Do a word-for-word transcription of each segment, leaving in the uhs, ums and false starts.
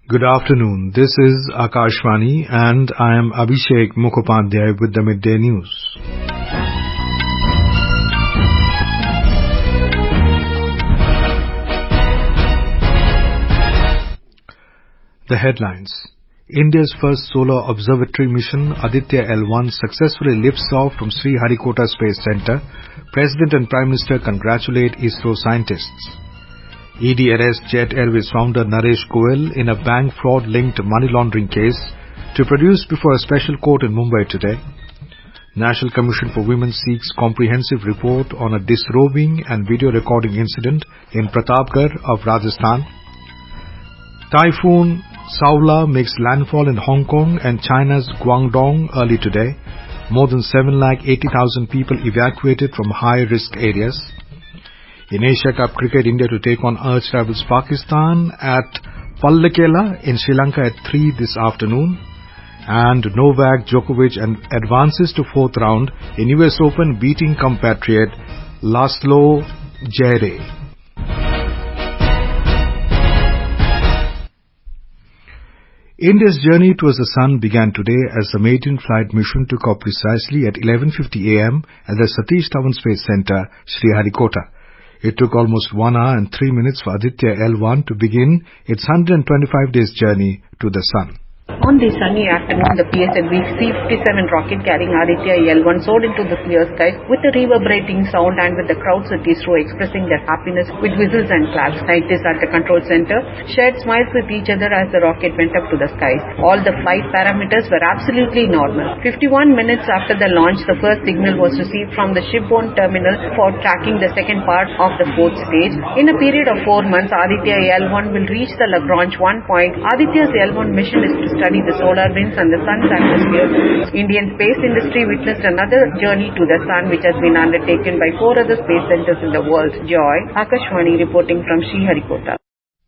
Good afternoon. This is Akashvani and I am Abhishek Mukhopadhyay with the Midday News. The headlines. India's first solar observatory mission Aditya L one successfully lifts off from Sriharikota Space Center. President and Prime Minister congratulate ISRO scientists. E D arrests Jet Airways founder Naresh Goyal in a bank fraud-linked money laundering case to produce before a special court in Mumbai today. National Commission for Women seeks comprehensive report on a disrobing and video recording incident in Pratapgarh of Rajasthan. Typhoon Saula makes landfall in Hong Kong and China's Guangdong early today. More than seven lakh eighty thousand people evacuated from high-risk areas. In Asia Cup Cricket, India to take on arch rivals Pakistan at Pallekela in Sri Lanka at three this afternoon. And Novak Djokovic advances to fourth round in U S Open, beating compatriot Laslo Djere. India's journey towards the sun began today as the maiden flight mission took off precisely at eleven fifty a m at the Satish Dhawan Space Center, Sriharikota. It took almost one hour and three minutes for Aditya L one to begin its one hundred twenty-five days journey to the sun. On this sunny afternoon, the P S L V C fifty-seven rocket carrying Aditya L one soared into the clear skies with a reverberating sound and with the crowds at ISRO expressing their happiness with whistles and claps. Scientists at the control center shared smiles with each other as the rocket went up to the skies. All the flight parameters were absolutely normal. fifty-one minutes after the launch, the first signal was received from the shipborne terminal for tracking the second part of the fourth stage. In a period of four months, Aditya L one will reach the Lagrange one point. Aditya's L one mission is to study the solar winds and the sun's atmosphere. Indian space industry witnessed another journey to the sun which has been undertaken by four other space centers in the world. Joy, Akashvani reporting from Sriharikota.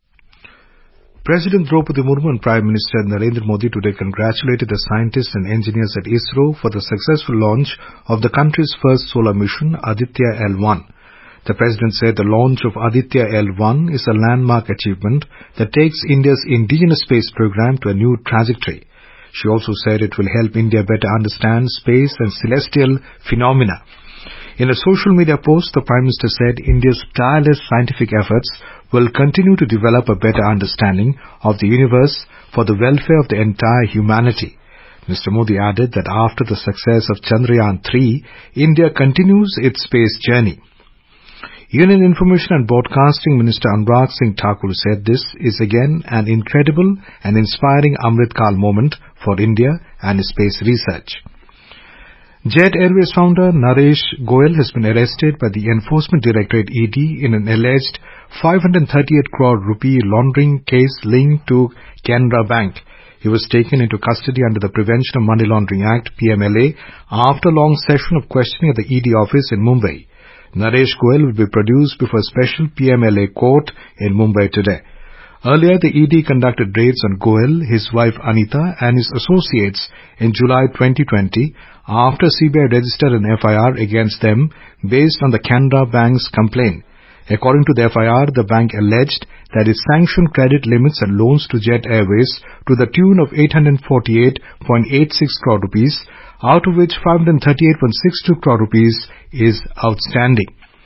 President Draupadi Murmu and Prime Minister Narendra Modi today congratulated the scientists and engineers at ISRO for the successful launch of the country's first solar mission, Aditya L one. The President said the launch of Aditya L one is a landmark achievement that takes India's indigenous space program to a new trajectory. She also said it will help India better understand space and celestial phenomena. In a social media post, the Prime Minister said India's tireless scientific efforts will continue to develop a better understanding of the universe for the welfare of the entire humanity. Mister Modi added that after the success of Chandrayaan three, India continues its space journey. Union Information and Broadcasting Minister Anurag Singh Thakur said this is again an incredible and inspiring Amrit Kaal moment for India and space research. Jet Airways founder Naresh Goyal has been arrested by the Enforcement Directorate E D in an alleged five hundred thirty-eight crore rupee laundering case linked to Canara Bank. He was taken into custody under the Prevention of Money Laundering Act P M L A after a long session of questioning at the E D office in Mumbai. Naresh Goyal will be produced before a special P M L A court in Mumbai today. Earlier, the E D conducted raids on Goyal, his wife Anita and his associates in July twenty twenty after C B I registered an F I R against them based on the Canara Bank's complaint. According to the F I R, the bank alleged that it sanctioned credit limits and loans to Jet Airways to the tune of eight hundred forty-eight point eight six crore rupees, out of which five hundred thirty-eight point six two crore rupees is outstanding.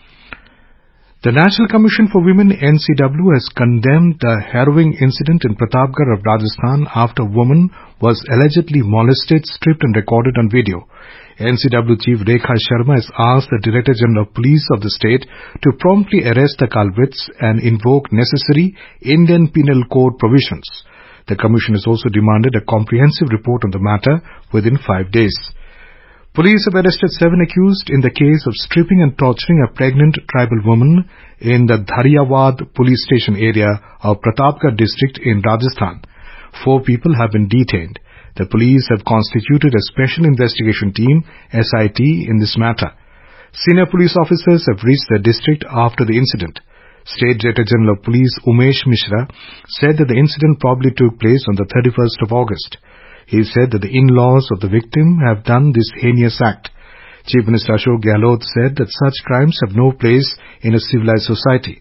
The National Commission for Women N C W has condemned the harrowing incident in Pratapgarh of Rajasthan after a woman was allegedly molested, stripped and recorded on video. N C W Chief Rekha Sharma has asked the Director General of Police of the state to promptly arrest the culprits and invoke necessary Indian Penal Code provisions. The Commission has also demanded a comprehensive report on the matter within five days. Police have arrested seven accused in the case of stripping and torturing a pregnant tribal woman in the Dhariawad police station area of Pratapgarh district in Rajasthan. Four people have been detained. The police have constituted a special investigation team, S I T, in this matter. Senior police officers have reached the district after the incident. State Director General of Police Umesh Mishra said that the incident probably took place on the thirty-first of August. He said that the in-laws of the victim have done this heinous act. Chief Minister Ashok Gehlot said that such crimes have no place in a civilized society.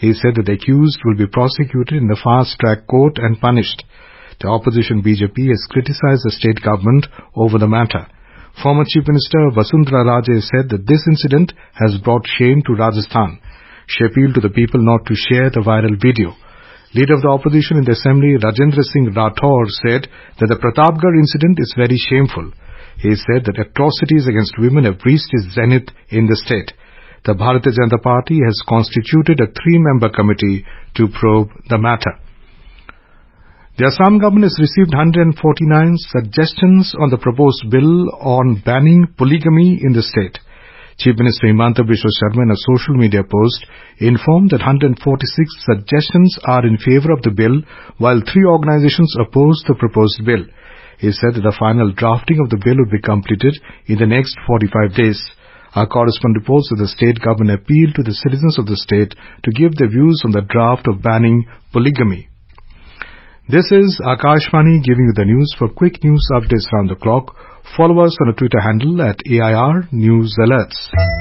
He said that the accused will be prosecuted in the fast-track court and punished. The opposition B J P has criticized the state government over the matter. Former Chief Minister Vasundhara Raje said that this incident has brought shame to Rajasthan. She appealed to the people not to share the viral video. Leader of the opposition in the assembly, Rajendra Singh Rathore, said that the Pratapgarh incident is very shameful. He said that atrocities against women have reached its zenith in the state. The Bharatiya Janata Party has constituted a three-member committee to probe the matter. The Assam government has received one hundred forty-nine suggestions on the proposed bill on banning polygamy in the state. Chief Minister Himanta Biswa Sharma, in a social media post, informed that one hundred forty-six suggestions are in favour of the bill, while three organisations oppose the proposed bill. He said that the final drafting of the bill will be completed in the next forty-five days. Our correspondent reports that the state government appealed to the citizens of the state to give their views on the draft of banning polygamy. This is Akashvani giving you the news. For quick news updates around the clock, follow us on a Twitter handle at A I R News Alerts.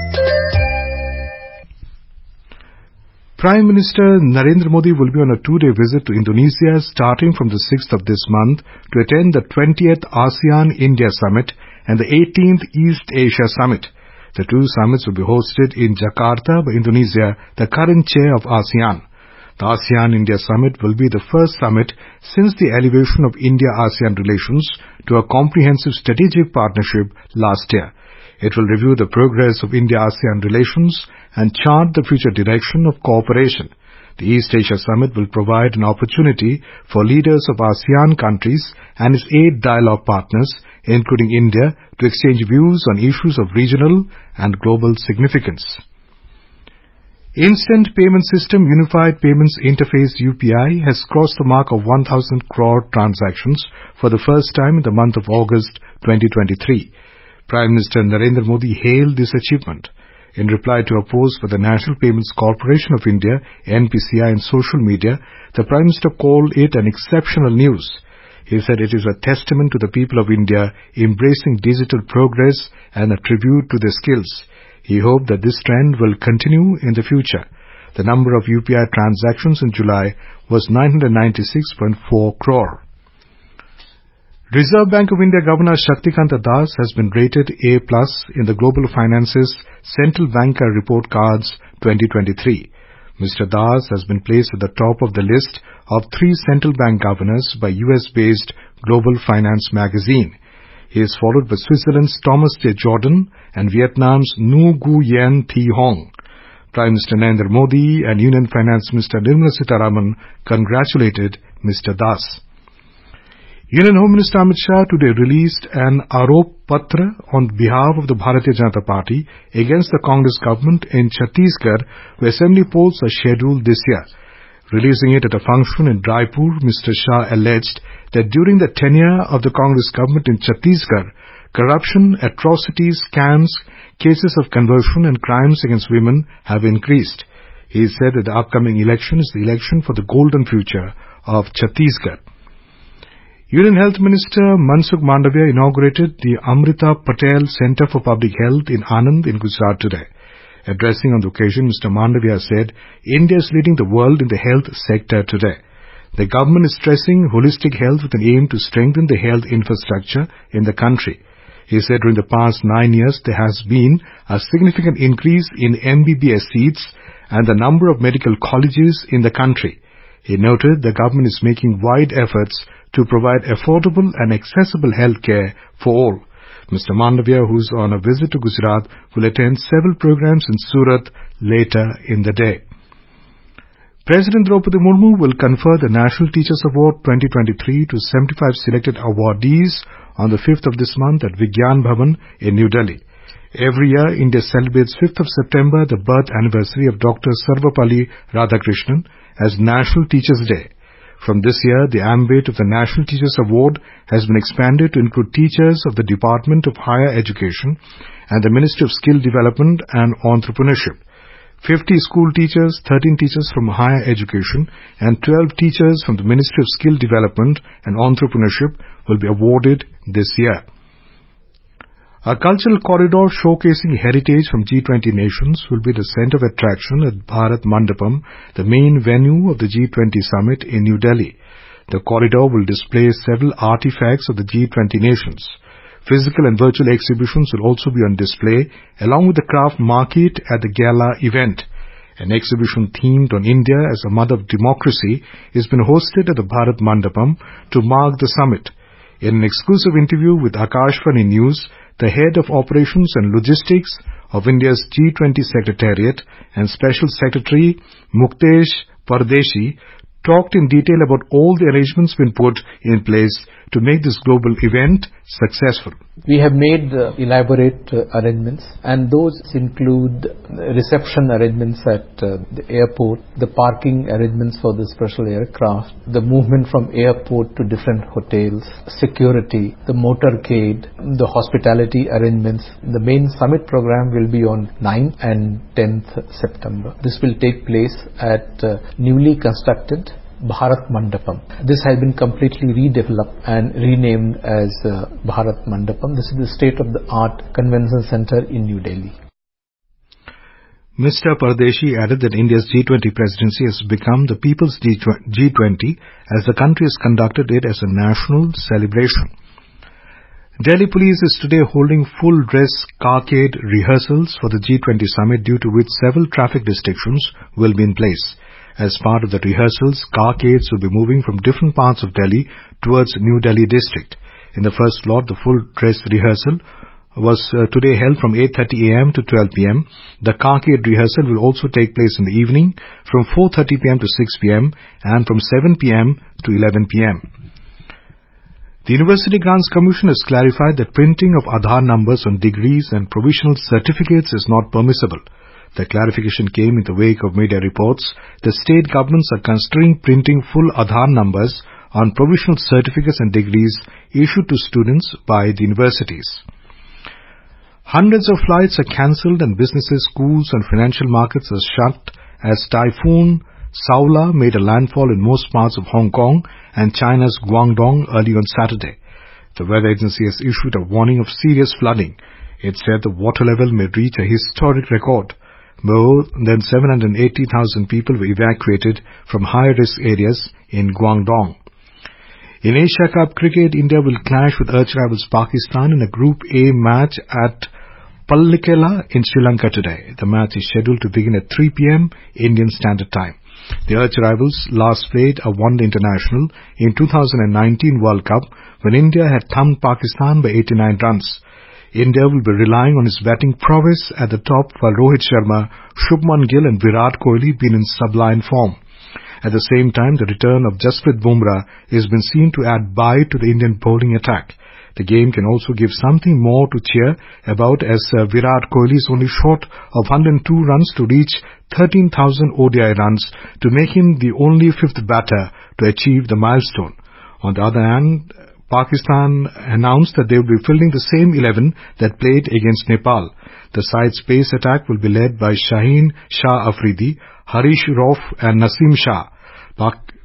Prime Minister Narendra Modi will be on a two-day visit to Indonesia starting from the sixth of this month to attend the twentieth ASEAN-India Summit and the eighteenth East Asia Summit. The two summits will be hosted in Jakarta by Indonesia, the current chair of ASEAN. The ASEAN-India Summit will be the first summit since the elevation of India-ASEAN relations to a comprehensive strategic partnership last year. It will review the progress of India-ASEAN relations and chart the future direction of cooperation. The East Asia Summit will provide an opportunity for leaders of ASEAN countries and its eight dialogue partners, including India, to exchange views on issues of regional and global significance. Instant Payment System Unified Payments Interface U P I has crossed the mark of one thousand crore transactions for the first time in the month of August twenty twenty-three. Prime Minister Narendra Modi hailed this achievement. In reply to a post by the National Payments Corporation of India, N P C I, in social media, the Prime Minister called it an exceptional news. He said it is a testament to the people of India embracing digital progress and a tribute to their skills. He hoped that this trend will continue in the future. The number of U P I transactions in July was nine hundred ninety-six point four crore. Reserve Bank of India Governor Shaktikanta Das has been rated A plus in the Global Finance's Central Banker Report Cards twenty twenty-three. Mister Das has been placed at the top of the list of three central bank governors by U S-based Global Finance magazine. He is followed by Switzerland's Thomas J. Jordan and Vietnam's Nguyen Thi Hong. Prime Minister Narendra Modi and Union Finance Minister Nirmala Sitharaman congratulated Mister Das. Union Home Minister Amit Shah today released an Arop Patra on behalf of the Bharatiya Janata Party against the Congress government in Chhattisgarh, where assembly polls are scheduled this year. Releasing it at a function in Raipur, Mister Shah alleged that during the tenure of the Congress government in Chhattisgarh, corruption, atrocities, scams, cases of conversion and crimes against women have increased. He said that the upcoming election is the election for the golden future of Chhattisgarh. Union Health Minister Mansukh Mandavia inaugurated the Amrita Patel Centre for Public Health in Anand in Gujarat today. Addressing on the occasion, Mister Mandavia said, India is leading the world in the health sector today. The government is stressing holistic health with an aim to strengthen the health infrastructure in the country. He said during the past nine years there has been a significant increase in M B B S seats and the number of medical colleges in the country. He noted the government is making wide efforts to provide affordable and accessible health care for all. Mister Mandavia, who is on a visit to Gujarat, will attend several programs in Surat later in the day. President Draupadi Murmu will confer the National Teachers Award twenty twenty-three to seventy-five selected awardees on the fifth of this month at Vigyan Bhavan in New Delhi. Every year, India celebrates fifth of September, the birth anniversary of Doctor Sarvapalli Radhakrishnan, as National Teachers' Day. From this year, the ambit of the National Teachers Award has been expanded to include teachers of the Department of Higher Education and the Ministry of Skill Development and Entrepreneurship. fifty school teachers, thirteen teachers from higher education, and twelve teachers from the Ministry of Skill Development and Entrepreneurship will be awarded this year. A cultural corridor showcasing heritage from G twenty nations will be the center of attraction at Bharat Mandapam, the main venue of the G twenty summit in New Delhi. The corridor will display several artifacts of the G twenty nations. Physical and virtual exhibitions will also be on display, along with the craft market at the gala event. An exhibition themed on India as a mother of democracy is being hosted at the Bharat Mandapam to mark the summit. In an exclusive interview with Akashvani News, the head of operations and logistics of India's G twenty Secretariat and Special Secretary Muktesh Pardeshi talked in detail about all the arrangements being put in place to make this global event successful. We have made uh, elaborate uh, arrangements, and those include reception arrangements at uh, the airport, the parking arrangements for the special aircraft, the movement from airport to different hotels, security, the motorcade, the hospitality arrangements. The main summit program will be on ninth and tenth September. This will take place at uh, newly constructed Bharat Mandapam. This has been completely redeveloped and renamed as uh, Bharat Mandapam. This is the state-of-the-art convention center in New Delhi. Mister Pardeshi added that India's G twenty presidency has become the people's G twenty as the country has conducted it as a national celebration. Delhi Police is today holding full-dress carcade rehearsals for the G twenty summit, due to which several traffic restrictions will be in place. As part of the rehearsals, carcades will be moving from different parts of Delhi towards New Delhi district. In the first lot, the full-dress rehearsal was uh, today held from eight thirty a m to twelve p m The carcade rehearsal will also take place in the evening from four thirty p m to six p m and from seven p m to eleven p m The University Grants Commission has clarified that printing of Aadhaar numbers on degrees and provisional certificates is not permissible. The clarification came in the wake of media reports that state governments are considering printing full Aadhaar numbers on provisional certificates and degrees issued to students by the universities. Hundreds of flights are cancelled and businesses, schools and financial markets are shut as Typhoon Saola made a landfall in most parts of Hong Kong and China's Guangdong early on Saturday. The weather agency has issued a warning of serious flooding. It said the water level may reach a historic record. More than seven hundred eighty thousand people were evacuated from high-risk areas in Guangdong. In Asia Cup cricket, India will clash with arch-rivals Pakistan in a Group A match at Pallikela in Sri Lanka today. The match is scheduled to begin at three p m Indian Standard Time. The arch-rivals last played a one-day international in two thousand nineteen World Cup when India had thumped Pakistan by eighty-nine runs. India will be relying on its batting prowess at the top, while Rohit Sharma, Shubman Gill and Virat Kohli been in sublime form. At the same time, the return of Jasprit Bumrah has been seen to add bite to the Indian bowling attack. The game can also give something more to cheer about, as uh, Virat Kohli is only short of one hundred two runs to reach thirteen thousand O D I runs, to make him the only fifth batter to achieve the milestone. On the other hand, Pakistan announced that they will be fielding the same eleven that played against Nepal. The side's pace attack will be led by Shaheen Shah Afridi, Harish Rauf and Naseem Shah. Pak-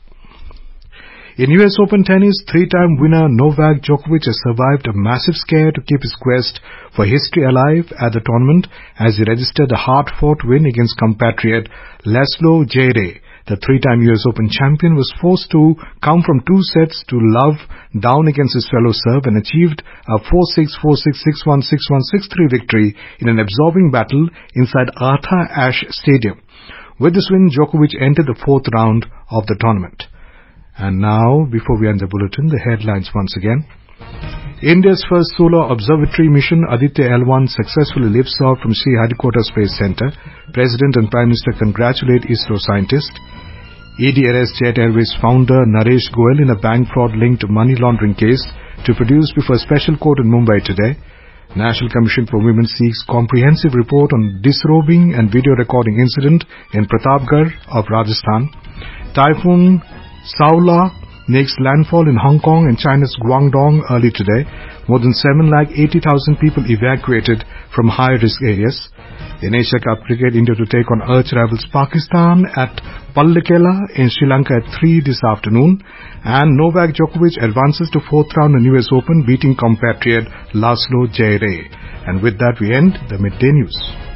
In U S Open tennis, three-time winner Novak Djokovic has survived a massive scare to keep his quest for history alive at the tournament, as he registered a hard-fought win against compatriot Laslo Djere. The three-time U S Open champion was forced to come from two sets to love down against his fellow Serb and achieved a four six, four six, six one, six one, six three victory in an absorbing battle inside Arthur Ashe Stadium. With this win, Djokovic entered the fourth round of the tournament. And now, before we end the bulletin, the headlines once again. India's first solar observatory mission, Aditya L one, successfully lifts off from Sriharikota Space Centre. President and Prime Minister congratulate ISRO scientists. E D arrests Jet Airways founder Naresh Goyal in a bank fraud-linked money laundering case to produce before a special court in Mumbai today. National Commission for Women seeks comprehensive report on disrobing and video recording incident in Pratapgarh of Rajasthan. Typhoon Saola makes landfall in Hong Kong and China's Guangdong early today. More than seven lakh eighty thousand people evacuated from high-risk areas. In Asia Cup cricket, India to take on arch-rivals Pakistan at Pallekela in Sri Lanka at three this afternoon. And Novak Djokovic advances to fourth round in U S Open, beating compatriot Laslo Djere. And with that we end the Midday News.